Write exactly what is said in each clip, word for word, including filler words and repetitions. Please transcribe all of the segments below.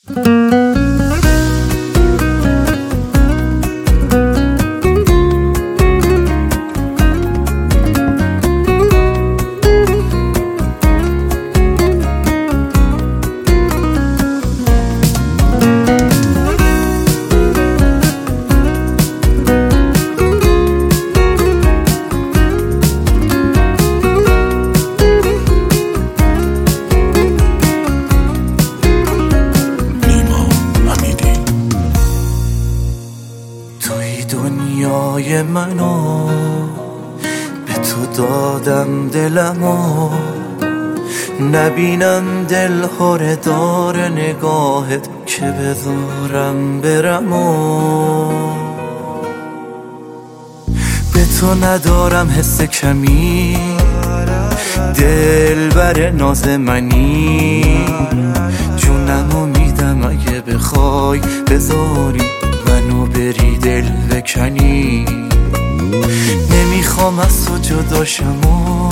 دنیای منو به تو دادم دلمو، نبینم دل هره دار نگاهت که بذارم برمو. به تو ندارم حس کمی، دل بر ناز منی، جونمو میدم اگه بخوای بذاری منو بری دل بکنی. نمیخوام از تو جداشم و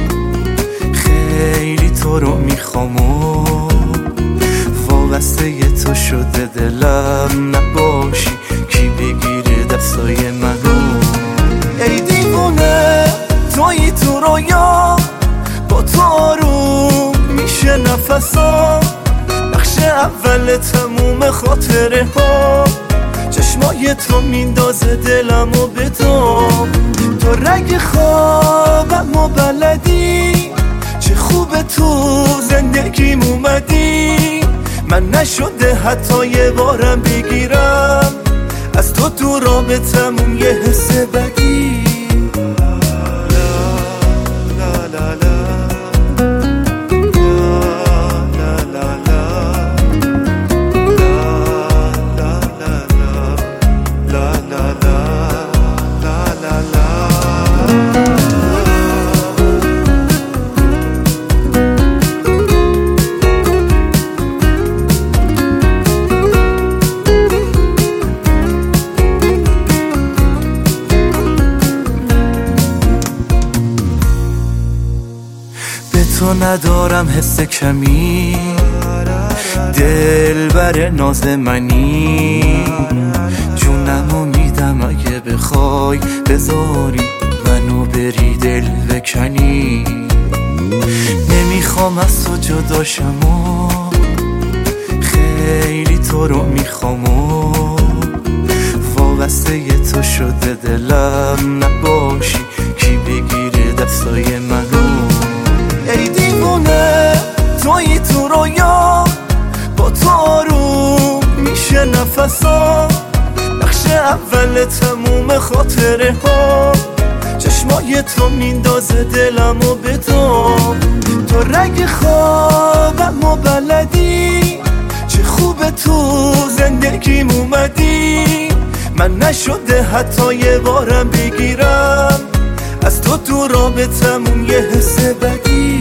خیلی تو رو میخوام و وابسته ی تو شده دلم، نباشی کی بگیره دستای منو. ای دیوونه تویی تو رویا، با تو آروم میشه نفسام، بخش اول تموم خاطره ها، چشمای تو میندازه دلمو به دام. تو رگ خوابم و بلدی، چه خوبه تو زندگیم اومدی. من نشده حتی یه بارم بگیرم از تو تو رابطمون یه حس بدی. تو ندارم حس کمی، دل بر ناز منی، جونمو میدم اگه بخوای بذاری منو بری دل بکنی. نمیخوام از تو جداشم و خیلی تو رو میخوام و وابسته ی تو شده دلم، نباشی کی بگیره دستای منو. ای دیوونه تویی تو رویا، با تو آروم میشه نفسام، بخش اول تموم خاطره ها، چشمای تو میندازه دلمو به دام. تو رگ خوابم و بلدی، چه خوبه تو زندگیم اومدی. من نشده حتی یه بارم بگیرم از تو تو رابطمون یه حس بدی.